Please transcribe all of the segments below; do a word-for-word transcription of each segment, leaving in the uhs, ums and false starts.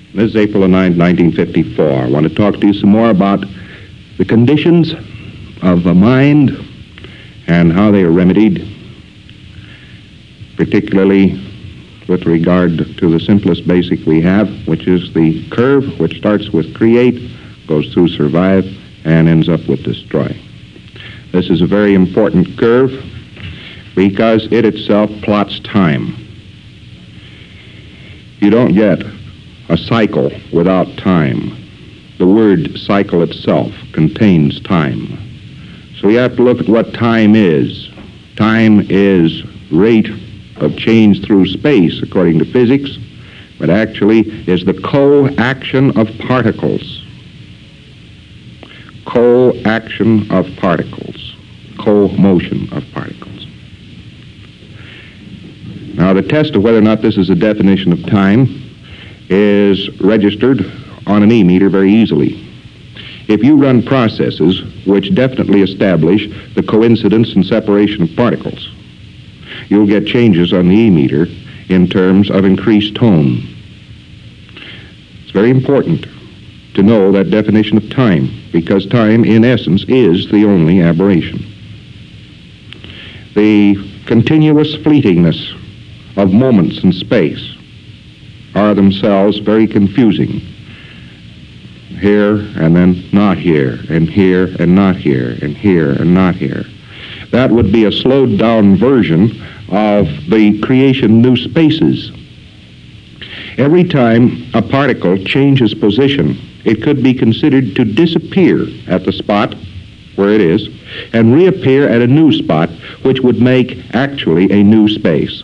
This is April the ninth, nineteen fifty-four. I want to talk to you some more about the conditions of the mind and how they are remedied, particularly with regard to the simplest basic we have, which is the curve, which starts with create, goes through survive, and ends up with destroy. This is a very important curve because it itself plots time. You don't get a cycle without time. The word cycle itself contains time. So we have to look at what time is. Time is rate of change through space, according to physics, but actually is the co-action of particles. Co-action of particles. Co-motion of particles. Now, the test of whether or not this is a definition of time is registered on an E-meter very easily. If you run processes which definitely establish the coincidence and separation of particles, you'll get changes on the E-meter in terms of increased tone. It's very important to know that definition of time, because time, in essence, is the only aberration. The continuous fleetingness of moments in space are themselves very confusing. Here and then not here, and here and not here, and here and not here. That would be a slowed down version of the creation of new spaces. Every time a particle changes position, it could be considered to disappear at the spot where it is and reappear at a new spot, which would make actually a new space.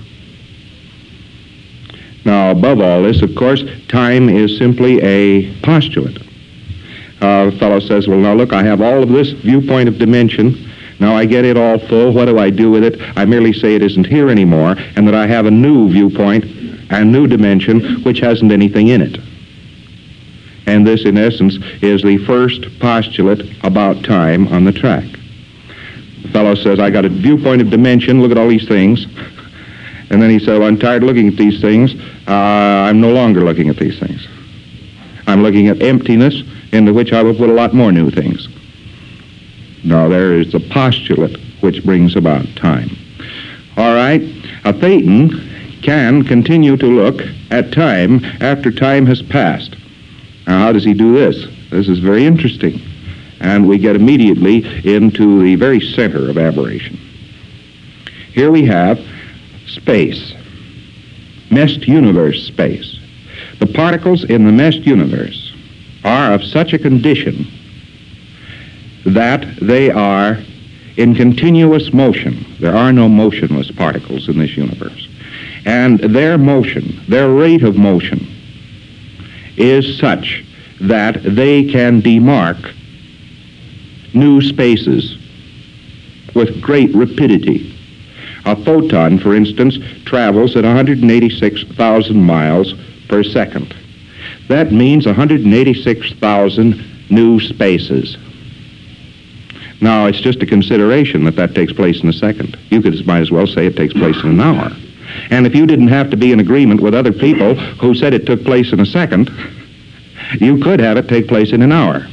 Now, above all this, of course, time is simply a postulate. Uh, a fellow says, well, now look, I have all of this viewpoint of dimension. Now I get it all full. What do I do with it? I merely say it isn't here anymore, and that I have a new viewpoint and new dimension which hasn't anything in it. And this, in essence, is the first postulate about time on the track. The fellow says, I got a viewpoint of dimension. Look at all these things. And then he said, well, I'm tired of looking at these things. Uh, I'm no longer looking at these things. I'm looking at emptiness into which I will put a lot more new things. Now, there is the postulate which brings about time. All right, a Thetan can continue to look at time after time has passed. Now, how does he do this? This is very interesting. And we get immediately into the very center of aberration. Here we have space, meshed universe space. The particles in the meshed universe are of such a condition that they are in continuous motion. There are no motionless particles in this universe. And their motion, their rate of motion, is such that they can demarc new spaces with great rapidity. A photon, for instance, travels at one hundred eighty-six thousand miles per second. That means one hundred eighty-six thousand new spaces. Now, it's just a consideration that that takes place in a second. You could might as well say it takes place in an hour. And if you didn't have to be in agreement with other people who said it took place in a second, you could have it take place in an hour.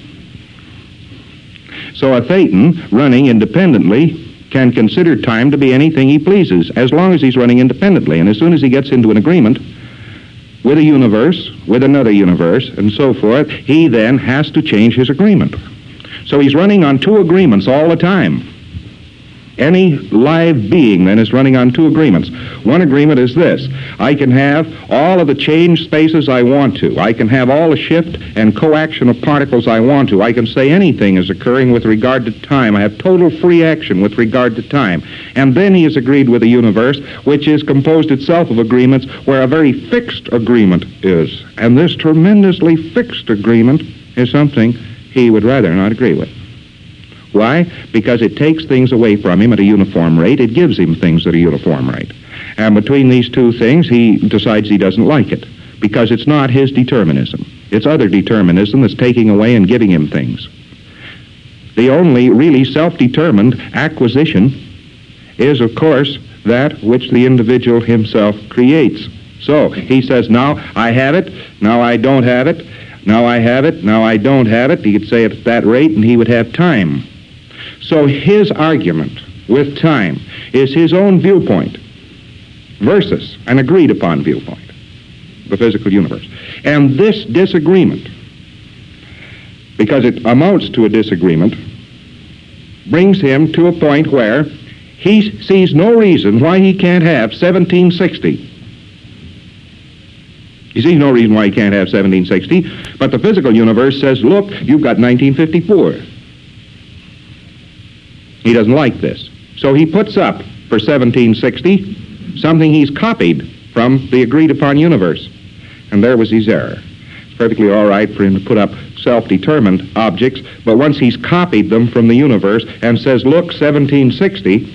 So a Thetan running independently can consider time to be anything he pleases, as long as he's running independently. And as soon as he gets into an agreement with a universe, with another universe, and so forth, he then has to change his agreement. So he's running on two agreements all the time. Any live being, then, is running on two agreements. One agreement is this: I can have all of the change spaces I want to. I can have all the shift and coaction of particles I want to. I can say anything is occurring with regard to time. I have total free action with regard to time. And then he has agreed with a universe which is composed itself of agreements where a very fixed agreement is. And this tremendously fixed agreement is something he would rather not agree with. Why? Because it takes things away from him at a uniform rate. It gives him things at a uniform rate. And between these two things, he decides he doesn't like it, because it's not his determinism. It's other determinism that's taking away and giving him things. The only really self-determined acquisition is, of course, that which the individual himself creates. So he says, now I have it, now I don't have it, now I have it, now I don't have it. He could say it at that rate, and he would have time. So his argument with time is his own viewpoint versus an agreed-upon viewpoint, the physical universe. And this disagreement, because it amounts to a disagreement, brings him to a point where he sees no reason why he can't have seventeen sixty. He sees no reason why he can't have seventeen sixty, but the physical universe says, look, you've got nineteen fifty-four. He doesn't like this. So he puts up for seventeen sixty something he's copied from the agreed-upon universe. And there was his error. It's perfectly all right for him to put up self-determined objects, but once he's copied them from the universe and says, look, seventeen sixty,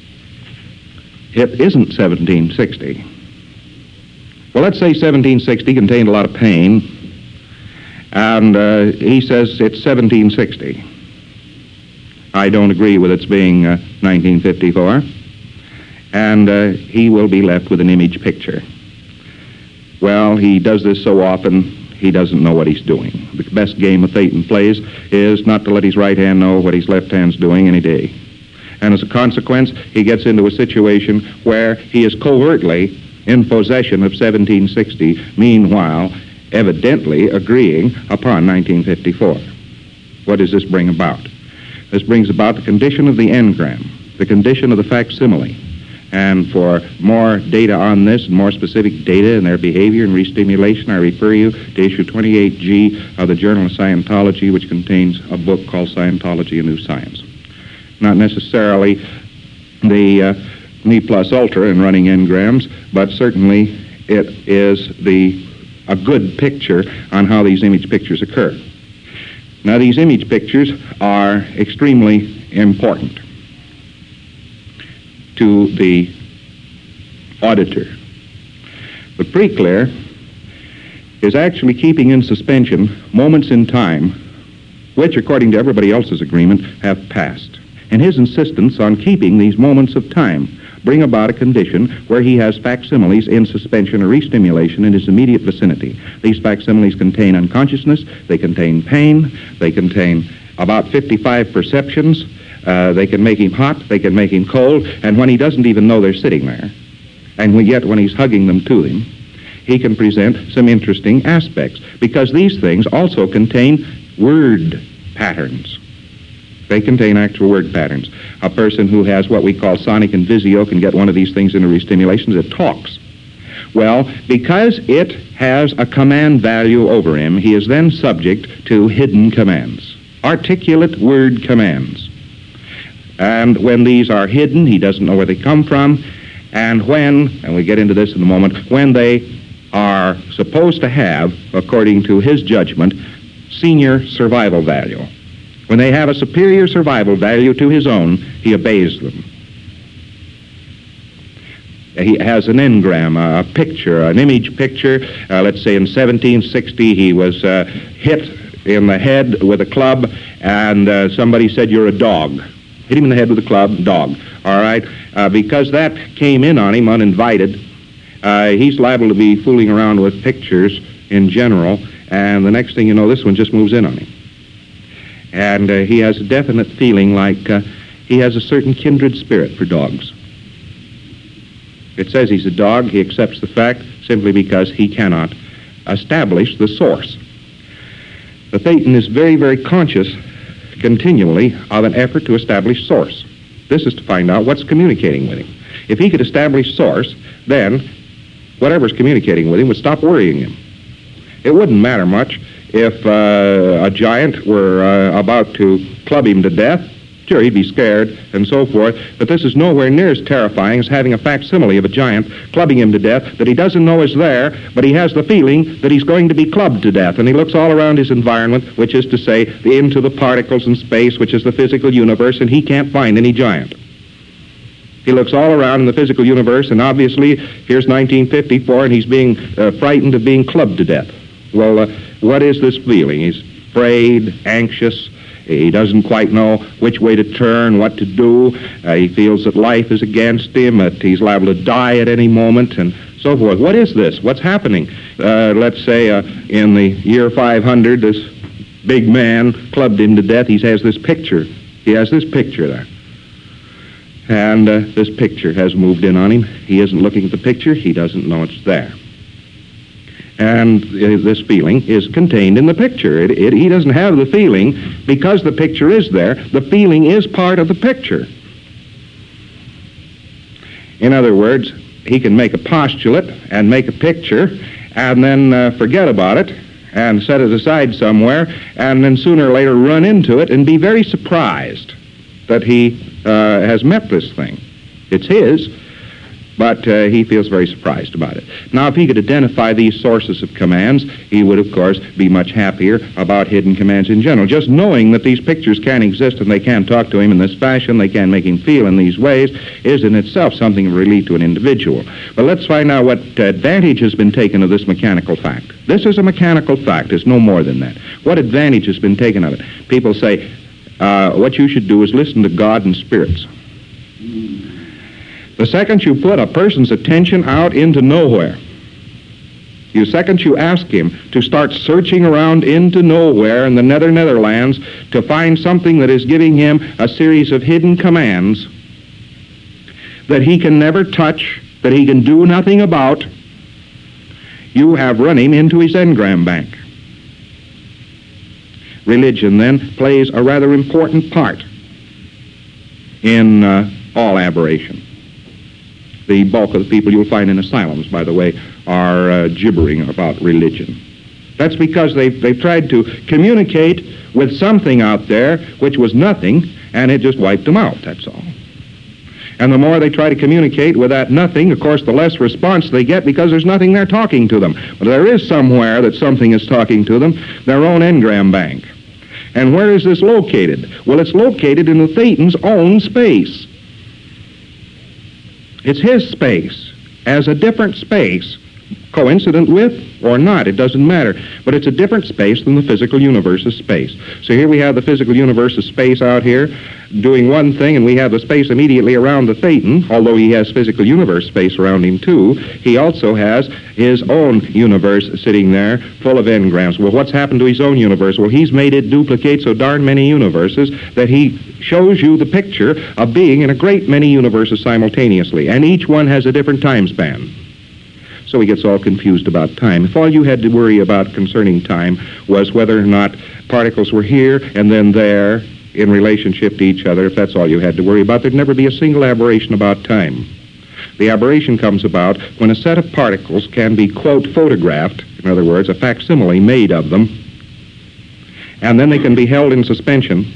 it isn't seventeen sixty. Well, let's say seventeen sixty contained a lot of pain, and uh, he says it's seventeen sixty. I don't agree with its being uh, nineteen fifty-four, and uh, he will be left with an image picture. Well, he does this so often, he doesn't know what he's doing. The best game a Thetan plays is not to let his right hand know what his left hand's doing any day. And as a consequence, he gets into a situation where he is covertly in possession of seventeen sixty, meanwhile, evidently agreeing upon nineteen fifty-four. What does this bring about? This brings about the condition of the engram, the condition of the facsimile. And for more data on this, and more specific data in their behavior and restimulation, I refer you to issue twenty-eight G of the Journal of Scientology, which contains a book called Scientology: A New Science. Not necessarily the uh, me plus ultra in running engrams, but certainly it is the a good picture on how these image pictures occur. Now, these image pictures are extremely important to the auditor. The preclear is actually keeping in suspension moments in time which, according to everybody else's agreement, have passed. And his insistence on keeping these moments of time bring about a condition where he has facsimiles in suspension or restimulation in his immediate vicinity. These facsimiles contain unconsciousness, they contain pain, they contain about fifty-five perceptions, uh, they can make him hot, they can make him cold, and when he doesn't even know they're sitting there, and yet when he's hugging them to him, he can present some interesting aspects, because these things also contain word patterns. They contain actual word patterns. A person who has what we call sonic and visio can get one of these things into restimulations. It talks. Well, because it has a command value over him, he is then subject to hidden commands, articulate word commands. And when these are hidden, he doesn't know where they come from. And when, and we get into this in a moment, when they are supposed to have, according to his judgment, senior survival value. When they have a superior survival value to his own, he obeys them. He has an engram, a picture, an image picture. Uh, let's say in seventeen sixty he was uh, hit in the head with a club, and uh, somebody said, "You're a dog." Hit him in the head with a club, dog. All right? Uh, because that came in on him uninvited, uh, he's liable to be fooling around with pictures in general, and the next thing you know, this one just moves in on him. And uh, he has a definite feeling like uh, he has a certain kindred spirit for dogs. It says he's a dog. He accepts the fact simply because he cannot establish the source. The Thetan is very, very conscious continually of an effort to establish source. This is to find out what's communicating with him. If he could establish source, then whatever's communicating with him would stop worrying him. It wouldn't matter much if uh, a giant were uh, about to club him to death. Sure, he'd be scared and so forth, but this is nowhere near as terrifying as having a facsimile of a giant clubbing him to death that he doesn't know is there, but he has the feeling that he's going to be clubbed to death, and he looks all around his environment, which is to say, into the particles in space, which is the physical universe, and he can't find any giant. He looks all around in the physical universe, and obviously, here's nineteen fifty-four, and he's being uh, frightened of being clubbed to death. Well, uh, what is this feeling? He's afraid, anxious. He doesn't quite know which way to turn, what to do. Uh, he feels that life is against him, that he's liable to die at any moment, and so forth. What is this? What's happening? Uh, let's say uh, in the year five hundred, this big man clubbed him to death. He has this picture. He has this picture there. And uh, this picture has moved in on him. He isn't looking at the picture. He doesn't know it's there. And uh, this feeling is contained in the picture. It, it, he doesn't have the feeling because the picture is there. The feeling is part of the picture. In other words, he can make a postulate and make a picture and then uh, forget about it and set it aside somewhere and then sooner or later run into it and be very surprised that he uh, has met this thing. It's his, but uh, he feels very surprised about it. Now, if he could identify these sources of commands, he would, of course, be much happier about hidden commands in general. Just knowing that these pictures can exist and they can talk to him in this fashion, they can make him feel in these ways, is in itself something of relief to an individual. But let's find out what advantage has been taken of this mechanical fact. This is a mechanical fact. It's no more than that. What advantage has been taken of it? People say, uh, what you should do is listen to God and spirits. The second you put a person's attention out into nowhere, the second you ask him to start searching around into nowhere in the nether netherlands to find something that is giving him a series of hidden commands that he can never touch, that he can do nothing about, you have run him into his engram bank. Religion, then, plays a rather important part in uh, all aberration. The bulk of the people you'll find in asylums, by the way, are uh, gibbering about religion. That's because they've, they've tried to communicate with something out there which was nothing, and it just wiped them out, that's all. And the more they try to communicate with that nothing, of course, the less response they get because there's nothing there talking to them. But there is somewhere that something is talking to them, their own engram bank. And where is this located? Well, it's located in the Thetan's own space. It's his space, as a different space, coincident with or not, it doesn't matter. But it's a different space than the physical universe's space. So here we have the physical universe's space out here doing one thing, and we have the space immediately around the Thetan. Although he has physical universe space around him too, he also has his own universe sitting there full of engrams. Well, what's happened to his own universe? Well, he's made it duplicate so darn many universes that he shows you the picture of being in a great many universes simultaneously, and each one has a different time span. So he gets all confused about time. If all you had to worry about concerning time was whether or not particles were here and then there in relationship to each other, if that's all you had to worry about, there'd never be a single aberration about time. The aberration comes about when a set of particles can be, quote, photographed, in other words, a facsimile made of them, and then they can be held in suspension,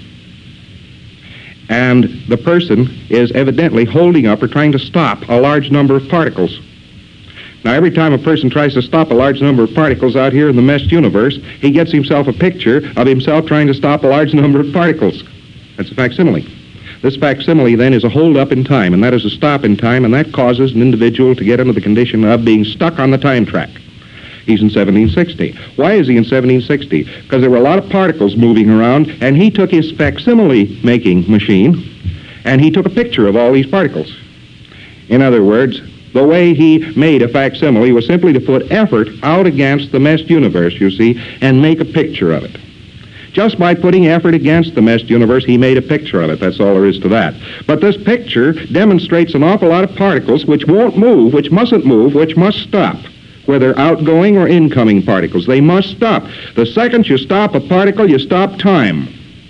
and the person is evidently holding up or trying to stop a large number of particles. Now, every time a person tries to stop a large number of particles out here in the meshed universe, he gets himself a picture of himself trying to stop a large number of particles. That's a facsimile. This facsimile, then, is a hold-up in time, and that is a stop in time, and that causes an individual to get into the condition of being stuck on the time track. He's in seventeen sixty. Why is he in seventeen sixty? Because there were a lot of particles moving around, and he took his facsimile-making machine, and he took a picture of all these particles. In other words, the way he made a facsimile was simply to put effort out against the meshed universe, you see, and make a picture of it. Just by putting effort against the meshed universe, he made a picture of it. That's all there is to that. But this picture demonstrates an awful lot of particles which won't move, which mustn't move, which must stop, whether outgoing or incoming particles. They must stop. The second you stop a particle, you stop time.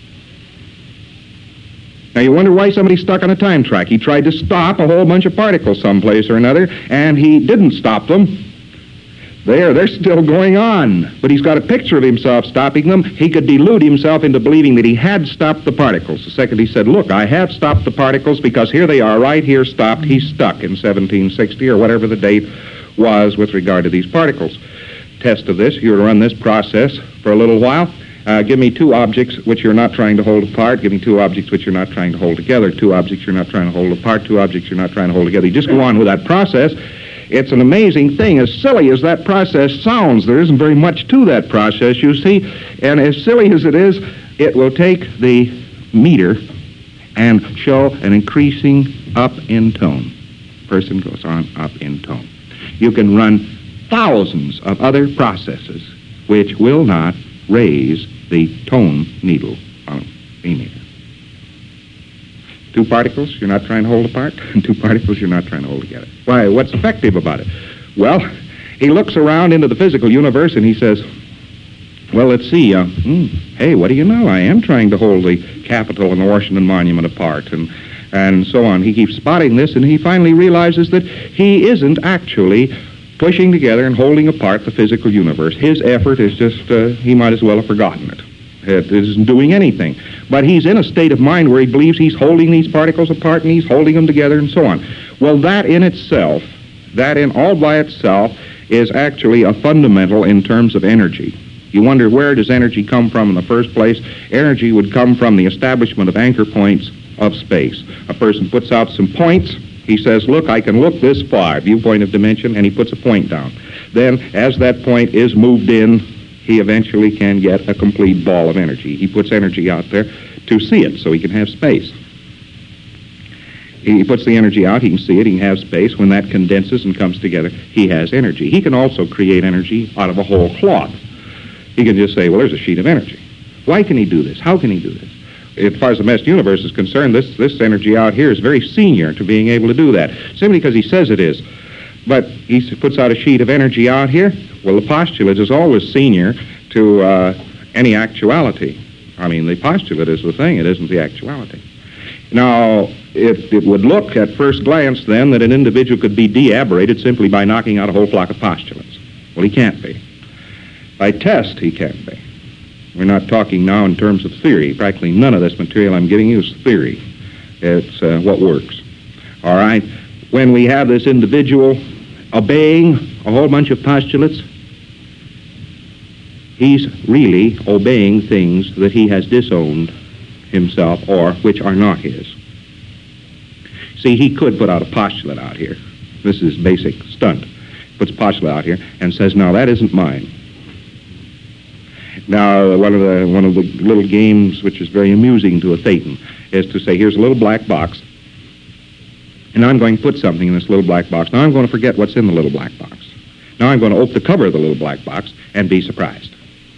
Now, you wonder why somebody's stuck on a time track. He tried to stop a whole bunch of particles someplace or another, and he didn't stop them. There, they're still going on. But he's got a picture of himself stopping them. He could delude himself into believing that he had stopped the particles. The second he said, look, I have stopped the particles because here they are, right here stopped. He's stuck in seventeen sixty or whatever the date was with regard to these particles. Test of this, you'll run this process for a little while. Uh, give me two objects which you're not trying to hold apart. Give me two objects which you're not trying to hold together. Two objects you're not trying to hold apart. Two objects you're not trying to hold together. You just go on with that process. It's an amazing thing. As silly as that process sounds, there isn't very much to that process, you see. And as silly as it is, it will take the meter and show an increasing up in tone. Person goes on up in tone. you can run thousands of other processes which will not raise the tone needle on a meter. Two particles you're not trying to hold apart, and two particles you're not trying to hold together. Why, what's effective about it? Well, he looks around into the physical universe and he says, well, let's see, uh, hmm, hey, what do you know? I am trying to hold the Capitol and the Washington Monument apart, and and so on. He keeps spotting this, and he finally realizes that he isn't actually pushing together and holding apart the physical universe. His effort is just, uh, he might as well have forgotten it. It isn't doing anything. But he's in a state of mind where he believes he's holding these particles apart and he's holding them together and so on. Well, that in itself, that in all by itself, is actually a fundamental in terms of energy. You wonder, where does energy come from in the first place? Energy would come from the establishment of anchor points of space. A person puts out some points. He says, look, I can look this far, viewpoint of dimension, and he puts a point down. Then, as that point is moved in, he eventually can get a complete ball of energy. He puts energy out there to see it, so he can have space. He puts the energy out, he can see it, he can have space. When that condenses and comes together, he has energy. He can also create energy out of a whole cloth. He can just say, well, there's a sheet of energy. Why can he do this? How can he do this? As far as the meshed universe is concerned, this, this energy out here is very senior to being able to do that, simply because he says it is. But he puts out a sheet of energy out here. Well, the postulate is always senior to uh, any actuality. I mean, the postulate is the thing, it isn't the actuality. Now, it, it would look at first glance, then, that an individual could be de-aberrated simply by knocking out a whole flock of postulates. Well, he can't be. By test, he can't be. We're not talking now in terms of theory. Practically none of this material I'm giving you is theory. It's uh, what works. All right? When we have this individual obeying a whole bunch of postulates, he's really obeying things that he has disowned himself or which are not his. See, he could put out a postulate out here. This is basic stunt. Puts a postulate out here and says, no, that isn't mine. Now, one of the one of the little games which is very amusing to a Thetan is to say, here's a little black box, and I'm going to put something in this little black box. Now I'm going to forget what's in the little black box. Now I'm going to open the cover of the little black box and be surprised.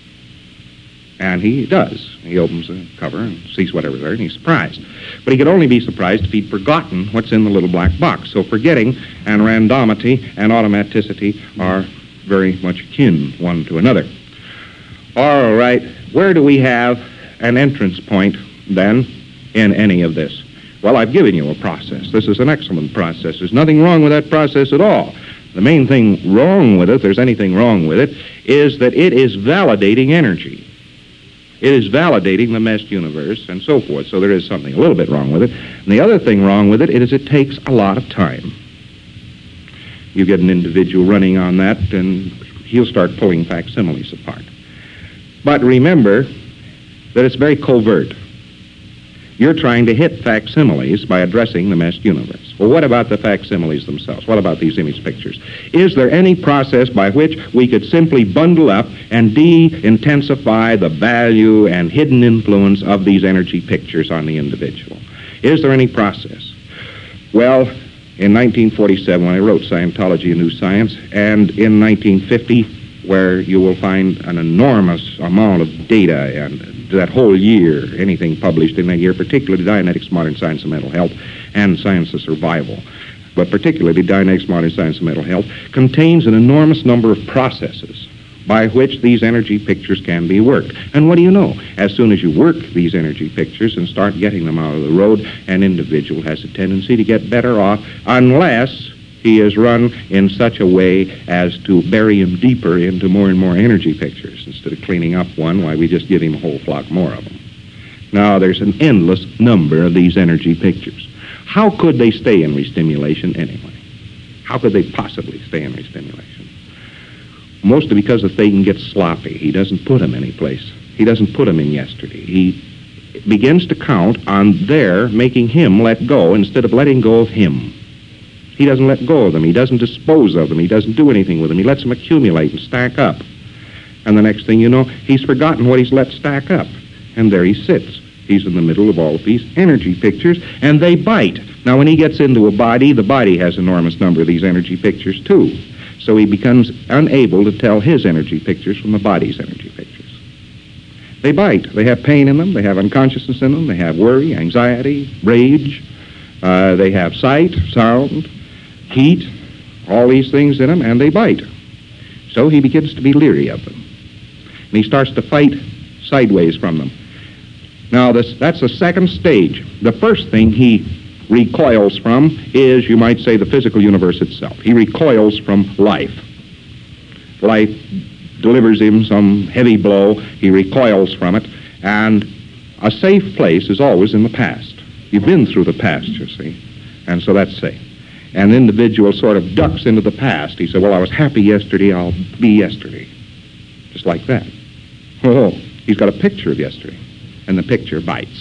And he does. He opens the cover and sees whatever's there, and he's surprised. But he could only be surprised if he'd forgotten what's in the little black box. So forgetting and randomity and automaticity are very much akin one to another. All right, where do we have an entrance point, then, in any of this? Well, I've given you a process. This is an excellent process. There's nothing wrong with that process at all. The main thing wrong with it, if there's anything wrong with it, is that it is validating energy. It is validating the meshed universe and so forth, so there is something a little bit wrong with it. And the other thing wrong with it is it takes a lot of time. You get an individual running on that, and he'll start pulling facsimiles apart. But remember that it's very covert. You're trying to hit facsimiles by addressing the meshed universe. Well, what about the facsimiles themselves? What about these image pictures? Is there any process by which we could simply bundle up and de-intensify the value and hidden influence of these energy pictures on the individual? Is there any process? Well, in nineteen forty-seven, when I wrote Scientology, A New Science, and in nineteen fifty, where you will find an enormous amount of data, and that whole year, anything published in that year, particularly Dianetics, Modern Science of Mental Health, and Science of Survival, but particularly Dianetics, Modern Science of Mental Health, contains an enormous number of processes by which these energy pictures can be worked. And what do you know? As soon as you work these energy pictures and start getting them out of the road, an individual has a tendency to get better off unless he is run in such a way as to bury him deeper into more and more energy pictures. Instead of cleaning up one, why, we just give him a whole flock more of them. Now, there's an endless number of these energy pictures. How could they stay in restimulation anyway? How could they possibly stay in restimulation? Mostly because the Thetan gets sloppy. He doesn't put them anyplace. He doesn't put them in yesterday. He begins to count on their making him let go instead of letting go of him. He doesn't let go of them. He doesn't dispose of them. He doesn't do anything with them. He lets them accumulate and stack up. And the next thing you know, he's forgotten what he's let stack up. And there he sits. He's in the middle of all of these energy pictures, and they bite. Now, when he gets into a body, the body has an enormous number of these energy pictures, too. So he becomes unable to tell his energy pictures from the body's energy pictures. They bite. They have pain in them. They have unconsciousness in them. They have worry, anxiety, rage. Uh, they have sight, sound, heat, all these things in them, and they bite. So he begins to be leery of them. And he starts to fight sideways from them. Now, this, that's the second stage. The first thing he recoils from is, you might say, the physical universe itself. He recoils from life. Life delivers him some heavy blow. He recoils from it. And a safe place is always in the past. You've been through the past, you see. And so that's safe. And the individual sort of ducks into the past. He said, well, I was happy yesterday, I'll be yesterday. Just like that. Oh, he's got a picture of yesterday. And the picture bites.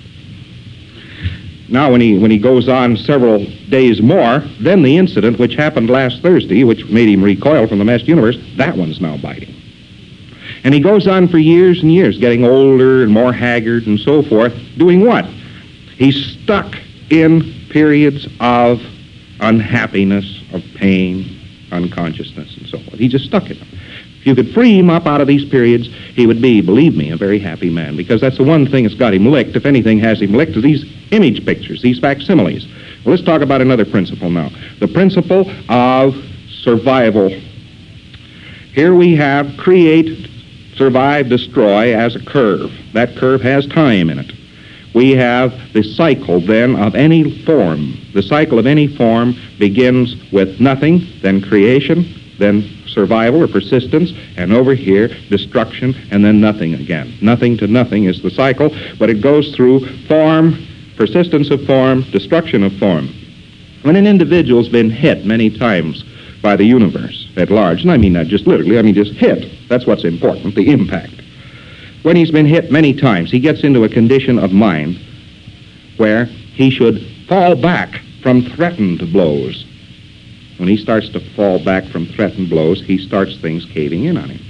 Now, when he when he goes on several days more, then the incident which happened last Thursday, which made him recoil from the masked universe, that one's now biting. And he goes on for years and years, getting older and more haggard and so forth, doing what? He's stuck in periods of unhappiness, of pain, unconsciousness, and so forth. He's just stuck in them. If you could free him up out of these periods, he would be, believe me, a very happy man, because that's the one thing that's got him licked, if anything has him licked, are these image pictures, these facsimiles. Well, let's talk about another principle now. The principle of survival. Here we have create, survive, destroy as a curve. That curve has time in it. We have the cycle, then, of any form. The cycle of any form begins with nothing, then creation, then survival or persistence, and over here, destruction, and then nothing again. Nothing to nothing is the cycle, but it goes through form, persistence of form, destruction of form. When an individual's been hit many times by the universe at large, and I mean not just literally, I mean just hit, that's what's important, the impact. When he's been hit many times, he gets into a condition of mind where he should fall back from threatened blows. When he starts to fall back from threatened blows, he starts things caving in on him.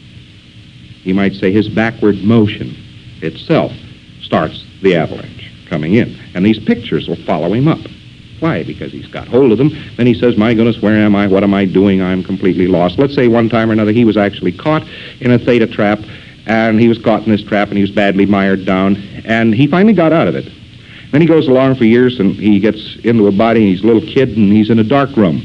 You might say his backward motion itself starts the avalanche coming in. And these pictures will follow him up. Why? Because he's got hold of them. Then he says, my goodness, where am I? What am I doing? I'm completely lost. Let's say one time or another he was actually caught in a theta trap, and he was caught in this trap, and he was badly mired down, and he finally got out of it. Then he goes along for years, and he gets into a body, and he's a little kid, and he's in a dark room.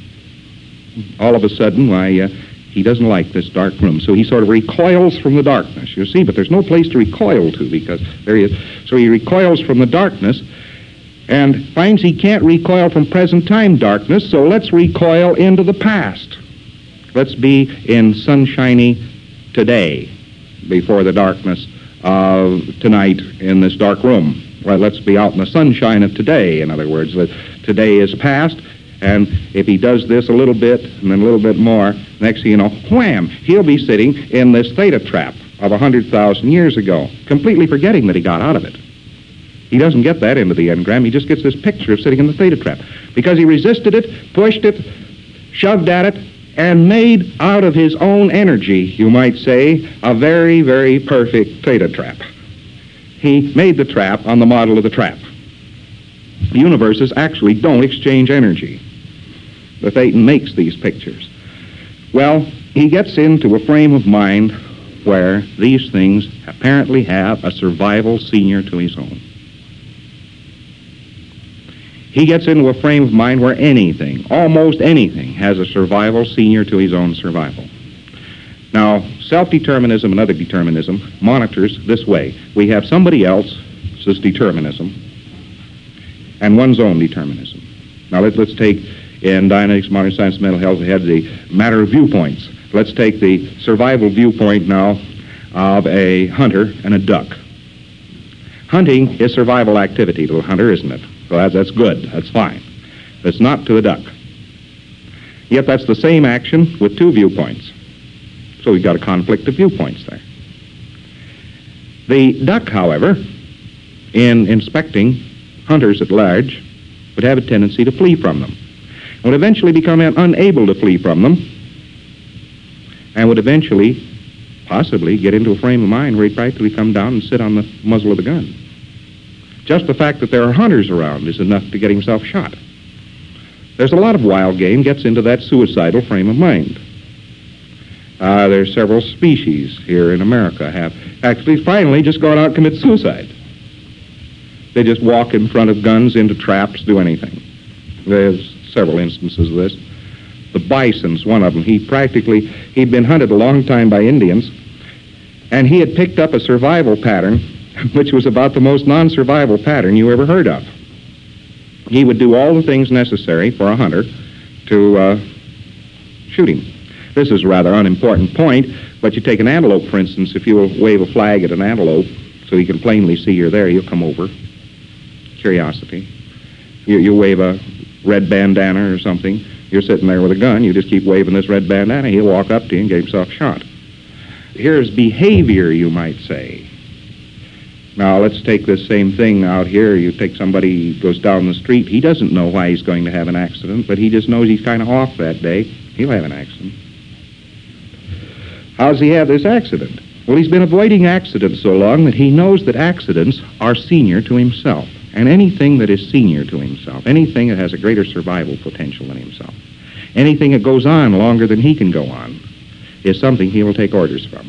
All of a sudden, why, uh, he doesn't like this dark room. So he sort of recoils from the darkness, you see, but there's no place to recoil to because there he is. So he recoils from the darkness and finds he can't recoil from present time darkness, so let's recoil into the past. Let's be in sunshiny today before the darkness of tonight in this dark room. Well, let's be out in the sunshine of today, in other words. Today is past. And if he does this a little bit and then a little bit more, next thing you know, wham, he'll be sitting in this theta trap of one hundred thousand years ago, completely forgetting that he got out of it. He doesn't get that into the engram. He just gets this picture of sitting in the theta trap because he resisted it, pushed it, shoved at it, and made out of his own energy, you might say, a very, very perfect theta trap. He made the trap on the model of the trap. The universes actually don't exchange energy. The Thetan makes these pictures. Well, he gets into a frame of mind where these things apparently have a survival senior to his own. He gets into a frame of mind where anything, almost anything, has a survival senior to his own survival. Now, self-determinism and other determinism monitors this way. We have somebody else's determinism and one's own determinism. Now, let, let's take, in Dianetics, Modern Science, Mental Health, we had the matter of viewpoints. Let's take the survival viewpoint now of a hunter and a duck. Hunting is survival activity to a hunter, isn't it? So that's, that's good. That's fine. It's not to a duck. Yet that's the same action with two viewpoints. So we've got a conflict of viewpoints there. The duck, however, in inspecting hunters at large, would have a tendency to flee from them, would eventually become unable to flee from them, and would eventually, possibly, get into a frame of mind where he'd practically come down and sit on the muzzle of the gun. Just the fact that there are hunters around is enough to get himself shot. There's a lot of wild game gets into that suicidal frame of mind. Uh, there's several species here in America have actually finally just gone out and commit suicide. They just walk in front of guns, into traps, do anything. There's several instances of this. The bison's one of them. He practically, he'd been hunted a long time by Indians, and he had picked up a survival pattern, which was about the most non-survival pattern you ever heard of. He would do all the things necessary for a hunter to uh, shoot him. This is a rather unimportant point, but you take an antelope, for instance. If you will wave a flag at an antelope so he can plainly see you're there, he'll come over. Curiosity. You, you wave a red bandana or something. You're sitting there with a gun. You just keep waving this red bandana. He'll walk up to you and get himself shot. Here's behavior, you might say. Now, let's take this same thing out here. You take somebody who goes down the street. He doesn't know why he's going to have an accident, but he just knows he's kind of off that day. He'll have an accident. How does he have this accident? Well, he's been avoiding accidents so long that he knows that accidents are senior to himself. And anything that is senior to himself, anything that has a greater survival potential than himself, anything that goes on longer than he can go on, is something he will take orders from.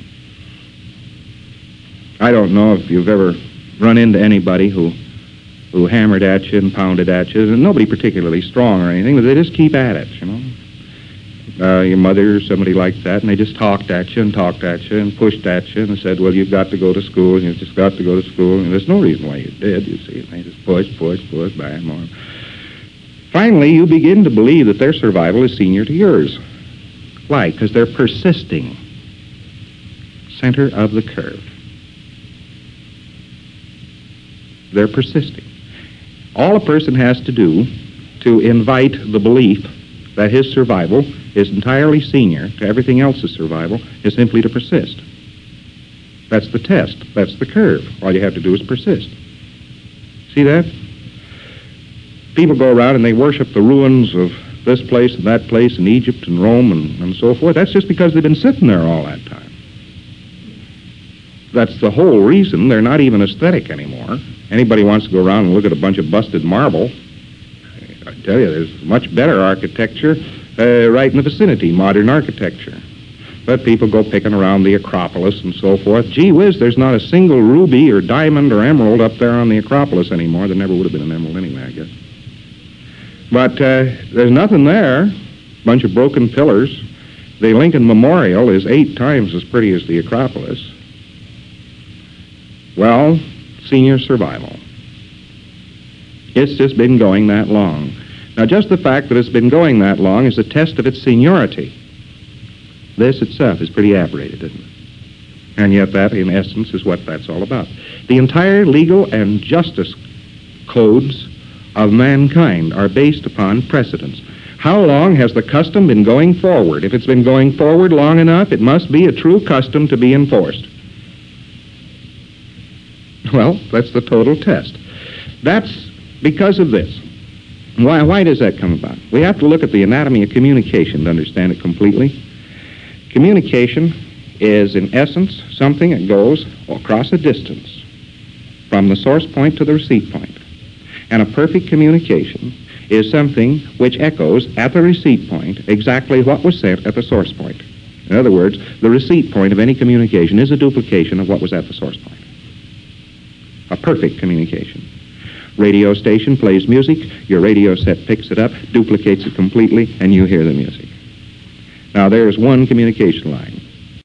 I don't know if you've ever run into anybody who who hammered at you and pounded at you, and nobody particularly strong or anything, but they just keep at it, you know. Uh, your mother or somebody like that, and they just talked at you and talked at you and pushed at you and said, well, you've got to go to school, and you've just got to go to school, and there's no reason why you did, you see. And they just push, push, push, bang, more. Finally, you begin to believe that their survival is senior to yours. Why? Because they're persisting. Center of the curve. They're persisting. All a person has to do to invite the belief that his survival is entirely senior to everything else's survival is simply to persist. That's the test. That's the curve. All you have to do is persist. See that? People go around and they worship the ruins of this place and that place in Egypt and Rome and, and so forth. That's just because they've been sitting there all that time. That's the whole reason they're not even aesthetic anymore. Anybody wants to go around and look at a bunch of busted marble, I tell you, there's much better architecture uh, right in the vicinity, modern architecture. But people go picking around the Acropolis and so forth. Gee whiz, there's not a single ruby or diamond or emerald up there on the Acropolis anymore. There never would have been an emerald anyway, I guess. But uh, there's nothing there. A bunch of broken pillars. The Lincoln Memorial is eight times as pretty as the Acropolis. Well, senior survival. It's just been going that long. Now, just the fact that it's been going that long is a test of its seniority. This itself is pretty aberrated, isn't it? And yet that, in essence, is what that's all about. The entire legal and justice codes of mankind are based upon precedents. How long has the custom been going forward? If it's been going forward long enough, it must be a true custom to be enforced. Well, that's the total test. That's because of this. Why, why does that come about? We have to look at the anatomy of communication to understand it completely. Communication is, in essence, something that goes across a distance from the source point to the receipt point. And a perfect communication is something which echoes at the receipt point exactly what was sent at the source point. In other words, the receipt point of any communication is a duplication of what was at the source point. A perfect communication. Radio station plays music, your radio set picks it up, duplicates it completely, and you hear the music. Now, there's one communication line.